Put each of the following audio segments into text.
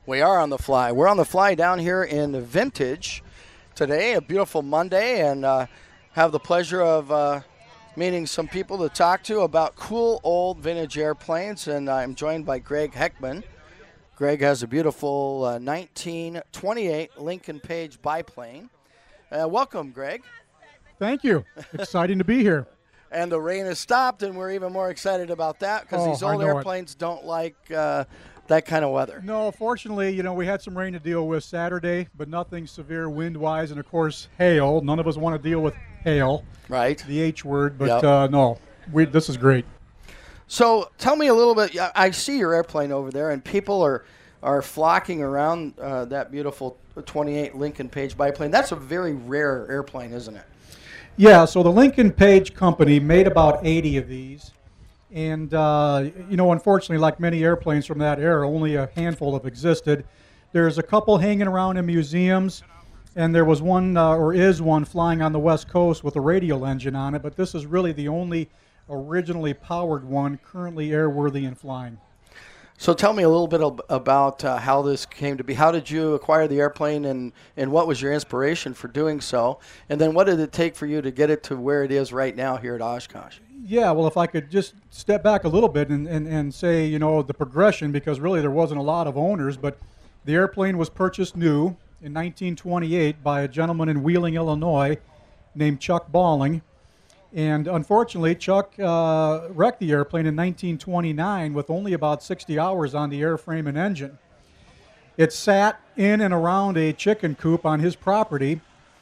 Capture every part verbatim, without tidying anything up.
We are on the fly. We're on the fly down here in Vintage today, a beautiful Monday, and uh, have the pleasure of uh, meeting some people to talk to about cool old vintage airplanes, and I'm joined by Greg Heckman. Greg has a beautiful uh, nineteen twenty-eight Lincoln Page biplane. Uh, welcome, Greg. Thank you. Exciting to be here. And the rain has stopped, and we're even more excited about that because oh, these old airplanes it. don't like uh, that kind of weather. No, fortunately, you know, we had some rain to deal with Saturday, but nothing severe wind-wise, and, of course, hail. None of us want to deal with hail. Right. The H word, but yep. uh, no, we, this is great. So tell me a little bit. I see your airplane over there, and people are, are flocking around uh, that beautiful twenty-eight Lincoln Page biplane. That's a very rare airplane, isn't it? Yeah, so the Lincoln Page Company made about eighty of these. And, uh, you know, unfortunately, like many airplanes from that era, only a handful have existed. There's a couple hanging around in museums, and there was one, uh, or is one, flying on the West Coast with a radial engine on it, but this is really the only originally powered one currently airworthy and flying. So tell me a little bit ab- about uh, how this came to be. How did you acquire the airplane, and, and what was your inspiration for doing so? And then what did it take for you to get it to where it is right now here at Oshkosh? Yeah, well, if I could just step back a little bit and, and, and say, you know, the progression, because really there wasn't a lot of owners, but the airplane was purchased new in nineteen twenty-eight by a gentleman in Wheeling, Illinois named Chuck Balling. And unfortunately, Chuck uh, wrecked the airplane in nineteen twenty-nine with only about sixty hours on the airframe and engine. It sat in and around a chicken coop on his property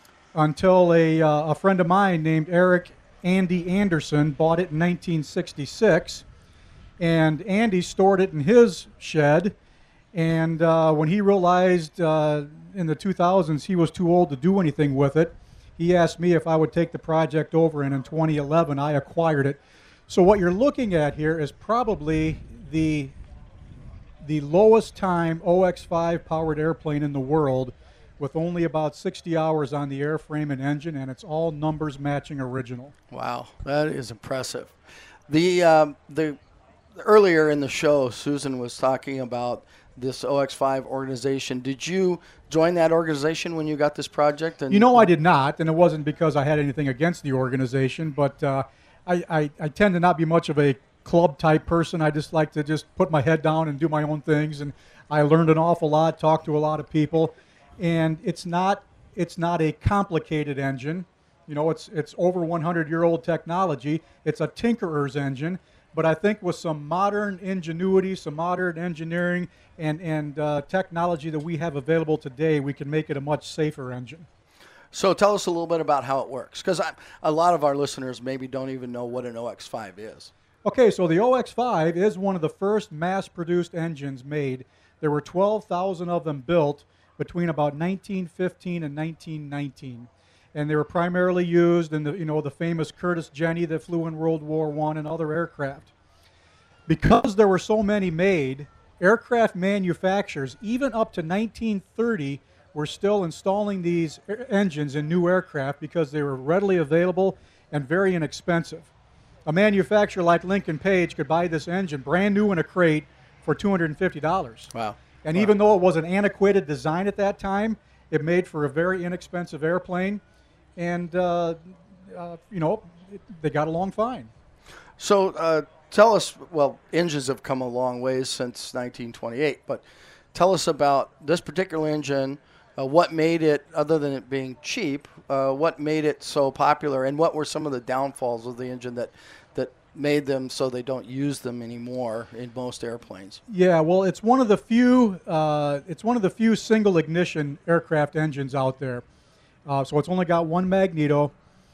until a, uh, a friend of mine named Eric Andy Anderson bought it in nineteen sixty-six. And Andy stored it in his shed. And uh, when he realized uh, in the two thousands he was too old to do anything with it, he asked me if I would take the project over, and in twenty eleven I acquired it. So what you're looking at here is probably the the lowest time O X five powered airplane in the world, with only about sixty hours on the airframe and engine, and it's all numbers matching original. Wow, that is impressive. The um, the earlier in the show, Susan was talking about this O X five organization. Did you join that organization when you got this project? And you know, I did not, and it wasn't because I had anything against the organization, but uh, I, I, I tend to not be much of a club-type person. I just like to just put my head down and do my own things, and I learned an awful lot, talked to a lot of people, and it's not it's not a complicated engine. You know, it's it's over one hundred year old technology. It's a tinkerer's engine, but I think with some modern ingenuity, some modern engineering, and, and uh, technology that we have available today, we can make it a much safer engine. So tell us a little bit about how it works, because a lot of our listeners maybe don't even know what an O X five is. Okay, so the O X five is one of the first mass-produced engines made. There were twelve thousand of them built between about nineteen fifteen and nineteen nineteen. And they were primarily used in the, you know, the famous Curtiss Jenny that flew in World War One and other aircraft. Because there were so many made, aircraft manufacturers, even up to nineteen thirty, were still installing these engines in new aircraft because they were readily available and very inexpensive. A manufacturer like Lincoln Page could buy this engine brand new in a crate for two hundred fifty dollars. Wow. And wow. even though it was an antiquated design at that time, it made for a very inexpensive airplane. And, uh, uh, you know, it, they got along fine. So uh, tell us, well, engines have come a long ways since nineteen twenty-eight, but tell us about this particular engine, uh, what made it, other than it being cheap, uh, what made it so popular, and what were some of the downfalls of the engine that, that made them so they don't use them anymore in most airplanes? Yeah, well, it's one of the few, uh, it's one of the few single ignition aircraft engines out there. Uh, so it's only got one magneto,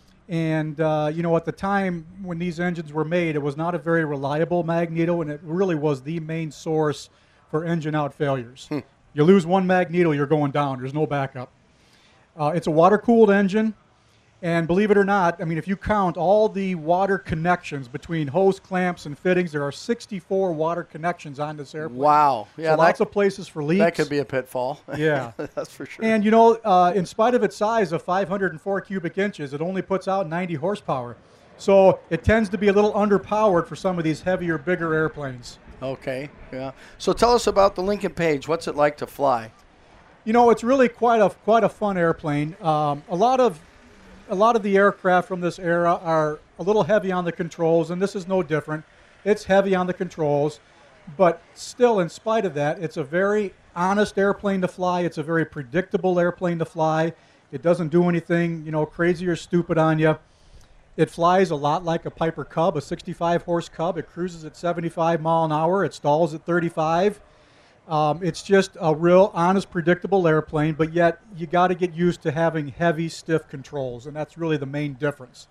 and uh, you know, at the time when these engines were made, it was not a very reliable magneto, and it really was the main source for engine out failures. Hmm. You lose one magneto, you're going down. There's no backup. Uh, it's a water-cooled engine, and believe it or not, I mean, if you count all the water connections between hose clamps and fittings, there are sixty-four water connections on this airplane. Wow. Yeah, so that, lots of places for leaks. That could be a pitfall. Yeah. That's for sure. And, you know, uh, in spite of its size of five hundred four cubic inches, it only puts out ninety horsepower. So it tends to be a little underpowered for some of these heavier, bigger airplanes. Okay, yeah. So tell us about the Lincoln Page. What's it like to fly? You know, it's really quite a quite a fun airplane. Um, a lot of a lot of the aircraft from this era are a little heavy on the controls, and this is no different. It's heavy on the controls, but still, in spite of that, it's a very honest airplane to fly. It's a very predictable airplane to fly. It doesn't do anything, you know, crazy or stupid on you. It flies a lot like a Piper Cub, a sixty-five horse Cub. It cruises at seventy-five mile an hour. It stalls at thirty-five. Um, it's just a real honest, predictable airplane, but yet you got to get used to having heavy, stiff controls, and that's really the main difference.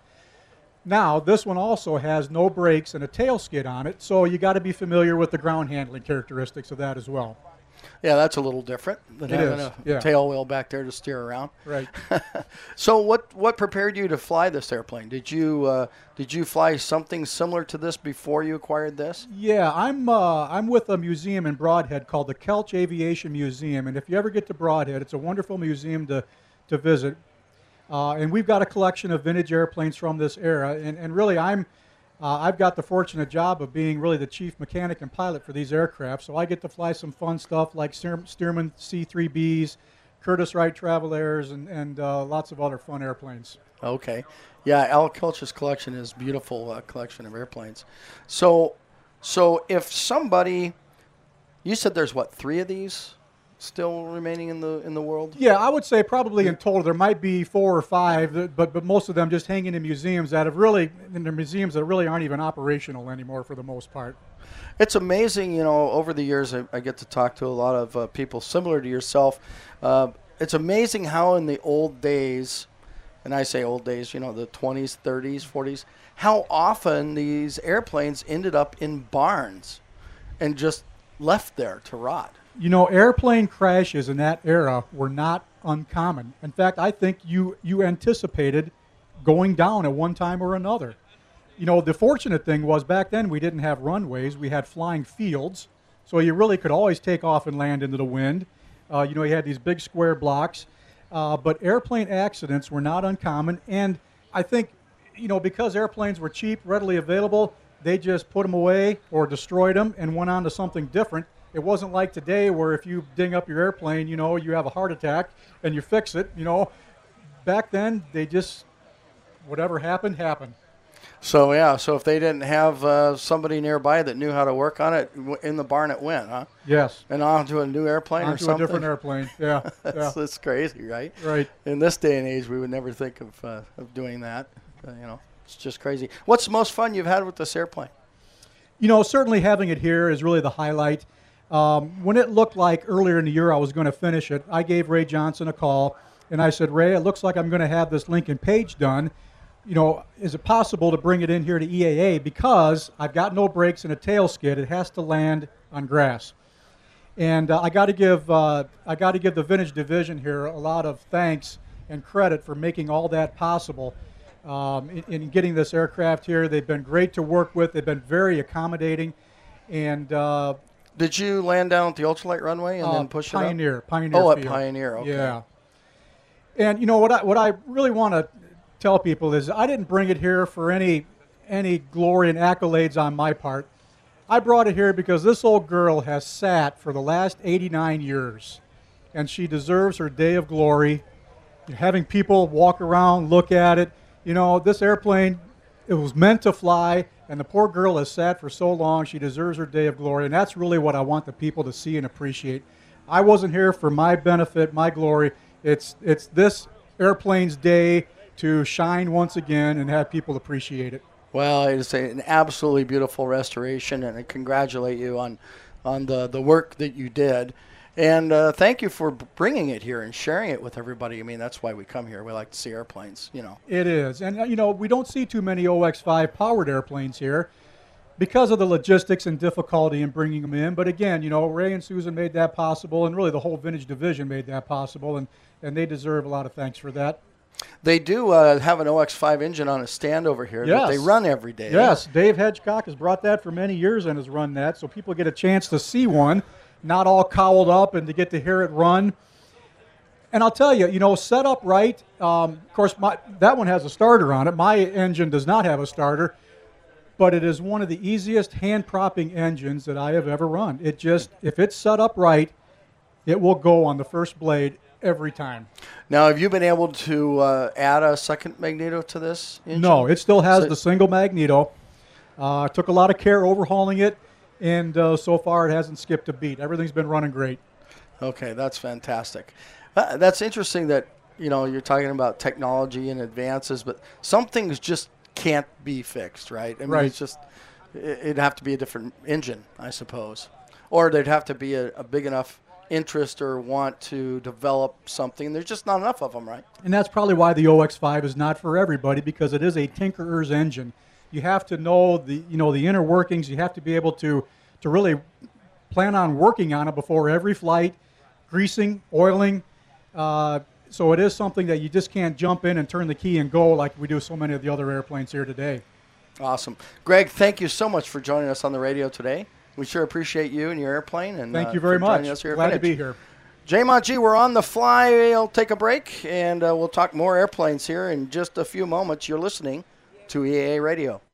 Now, this one also has no brakes and a tail skid on it, so you got to be familiar with the ground handling characteristics of that as well. Yeah, that's a little different than It having is, a yeah. tail wheel back there to steer around. Right. So, what what prepared you to fly this airplane? Did you uh, did you fly something similar to this before you acquired this? Yeah, I'm uh, I'm with a museum in Broadhead called the Kelch Aviation Museum, and if you ever get to Broadhead, it's a wonderful museum to to visit. Uh, and we've got a collection of vintage airplanes from this era, and and really I'm. Uh, I've got the fortunate job of being really the chief mechanic and pilot for these aircraft, so I get to fly some fun stuff like Steer- Stearman C three Bs, Curtiss-Wright Travel Airs, and, and uh, lots of other fun airplanes. Okay. Yeah, Al Kelch's collection is a beautiful uh, collection of airplanes. So, so if somebody, you said there's what, three of these still remaining in the in the world? Yeah, I would say probably in total there might be four or five, that- but but most of them just hanging in museums that have really in the museums that really aren't even operational anymore for the most part. It's amazing, you know, over the years I, I get to talk to a lot of uh, people similar to yourself. Uh, it's amazing how in the old days, and I say old days, you know, the twenties, thirties, forties, how often these airplanes ended up in barns and just left there to rot. You know, airplane crashes in that era were not uncommon. In fact, I think you you anticipated going down at one time or another. You know, the fortunate thing was back then we didn't have runways. We had flying fields, so you really could always take off and land into the wind. Uh, you know, you had these big square blocks. Uh, but airplane accidents were not uncommon, and I think, you know, because airplanes were cheap, readily available, they just put them away or destroyed them and went on to something different. It wasn't like today where if you ding up your airplane, you know, you have a heart attack and you fix it, you know. Back then, they just, whatever happened, happened. So, yeah, so if they didn't have uh, somebody nearby that knew how to work on it, w- in the barn it went, huh? Yes. And onto a new airplane or Onto something? a different airplane, yeah. that's, yeah. that's crazy, right? Right. In this day and age, we would never think of, uh, of doing that. Uh, you know, it's just crazy. What's the most fun you've had with this airplane? You know, certainly having it here is really the highlight. Um, when it looked like earlier in the year I was going to finish it, I gave Ray Johnson a call, and I said, Ray, it looks like I'm going to have this Lincoln Page done. You know, is it possible to bring it in here to E A A? Because I've got no brakes and a tail skid. It has to land on grass. And uh, I got to give uh, I got to give the Vintage Division here a lot of thanks and credit for making all that possible. Um, in, in getting this aircraft here, they've been great to work with. They've been very accommodating, and uh, Did you land down at the ultralight runway and uh, then push Pioneer, it up? Pioneer. Oh, at Field. Pioneer, okay. Yeah. And you know what I what I really want to tell people is I didn't bring it here for any any glory and accolades on my part. I brought it here because this old girl has sat for the last eighty-nine years, and she deserves her day of glory. Having people walk around, look at it. You know, this airplane, it was meant to fly, and the poor girl has sat for so long. She deserves her day of glory, and that's really what I want the people to see and appreciate. I wasn't here for my benefit, my glory. It's it's this airplane's day to shine once again and have people appreciate it. Well, it's an absolutely beautiful restoration, and I congratulate you on on the, the work that you did. And uh, thank you for bringing it here and sharing it with everybody. I mean, that's why we come here. We like to see airplanes, you know. It is. And, uh, you know, we don't see too many O X five powered airplanes here because of the logistics and difficulty in bringing them in. But, again, you know, Ray and Susan made that possible, and really the whole Vintage Division made that possible, and, and they deserve a lot of thanks for that. They do uh, have an O X five engine on a stand over here Yes. that they run every day. Yes, Dave Hedgecock has brought that for many years and has run that, so people get a chance to see one, not all cowled up, and to get to hear it run. And I'll tell you, you know, set up right, um, of course, my, that one has a starter on it. My engine does not have a starter. but it is one of the easiest hand-propping engines that I have ever run. It just, if it's set up right, it will go on the first blade every time. Now, have you been able to uh, add a second magneto to this engine? No, it still has So- the single magneto. Uh, took a lot of care overhauling it, and uh, so far it hasn't skipped a beat. Everything's been running great. Okay, that's fantastic. Uh, that's interesting that, you know, you're talking about technology and advances, but some things just can't be fixed, right? I mean, Right. it's just, it- it'd have to be a different engine, I suppose. Or there'd have to be a, a big enough interest or want to develop something. There's just not enough of them, right? And that's probably why the O X five is not for everybody, because it is a tinkerer's engine. You have to know the, you know, the inner workings. You have to be able to, to really plan on working on it before every flight, greasing, oiling. Uh, so it is something that you just can't jump in and turn the key and go like we do so many of the other airplanes here today. Awesome. Greg, thank you so much for joining us on the radio today. We sure appreciate you and your airplane. And Thank uh, you very for joining much. us here at Glad to Vintage. be here. J-Mont G, we're on the fly. We'll take a break, and uh, we'll talk more airplanes here in just a few moments. You're listening to E A A Radio.